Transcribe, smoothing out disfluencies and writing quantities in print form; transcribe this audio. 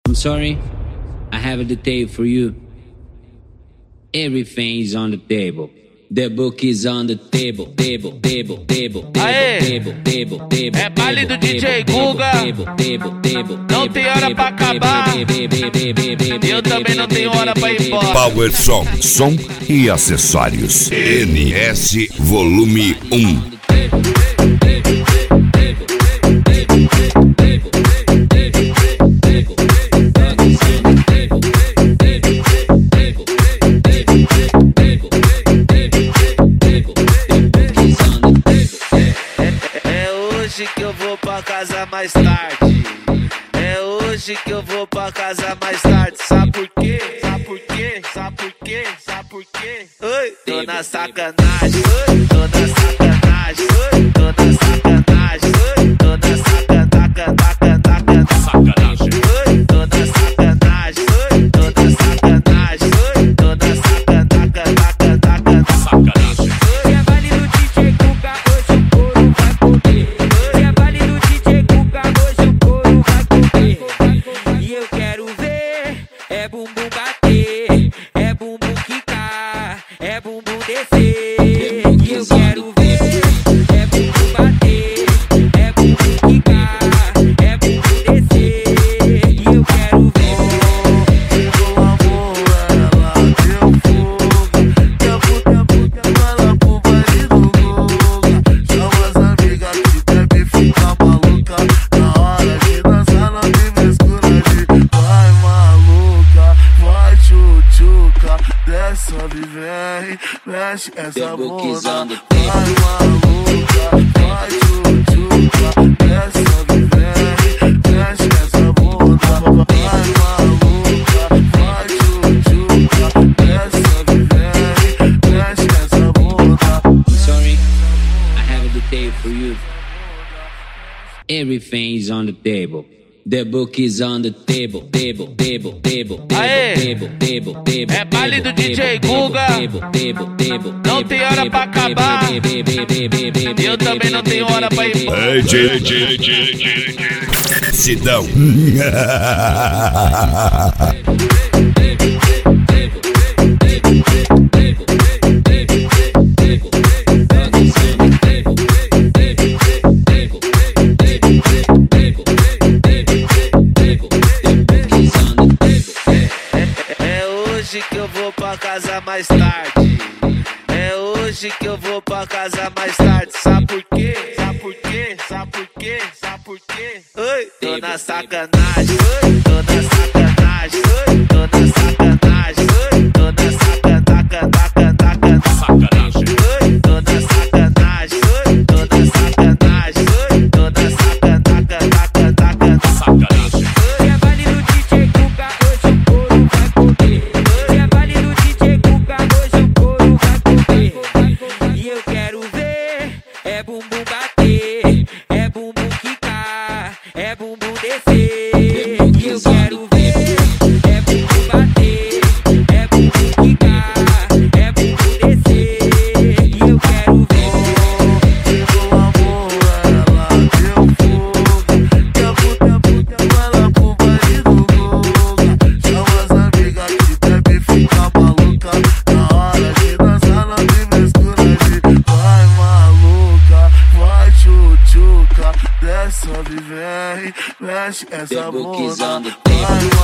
I'm sorry, I have a detail for you. Everything is on the table. The book is on the table, table. Aê! É baile do DJ Guga. Não tem hora pra acabar. Eu também não tenho hora pra ir embora. Power Som, som e acessórios. NS Volume 1. Que eu vou pra casa mais tarde. É hoje que eu vou pra casa mais tarde. Sabe por quê? Sabe por quê? Sabe por quê? Sabe por quê? Oi, tô na sacanagem. Oi, tô na sacanagem. Oi, tô na sacanagem. Oi, tô na sacanagem. Oi, tô na sacanagem. Oi, tô na sacanagem. Oi, tô na sacanagem. É baile do DJ Guga, hoje o couro vai comer. É baile do DJ Guga, hoje o couro vai comer. E eu quero ver, é bumbum bater, é bumbum quicar, é bumbum descer. E eu quero ver, é bumbum bater, é bumbum quicar, é bumbum descer. E eu quero ver. Sobe, vem, mexe essa bunda. Vai maluca, vai tchutchuca. Desce, sobe, vem, mexe essa bunda. Vai maluca, vai tchutchuca. Desce, sobe, vem, mexe essa bunda. Sorry, I have a detail for you. Everything is on the table. The book is on the table. Aê! É baile do DJ Guga. Não tem hora pra acabar. Eu também não tenho hora pra ir embora. Sidão. Que eu vou pra casa mais tarde. É hoje que eu vou pra casa mais tarde. Sabe por quê? Sabe por quê? Sabe por quê? Sabe por quê? Oi, tô na sacanagem. Oi, tô na sacanagem. Oi, tô na sacanagem. Oi, tô na sacanagem. Oi, tô na sacanagem. Oi, tô na sacanagem. Oi, tô na sacanagem. É baile do DJ Guga, hoje o couro vai comer. E eu quero ver, é bumbum bater, é bumbum quicar, é bumbum descer. E eu quero ver, é bumbum bater, é bumbum quicar, é bumbum descer. E eu quero ver. Pelo amor, ela deu fogo. Ela pro baile do Guga. Chama as amigas que bebe, fica maluca. Na hora de dançar não tem mistura de vai maluca, vai tchutchuca. Desce, sobe, vem, mexe essa bunda. Vai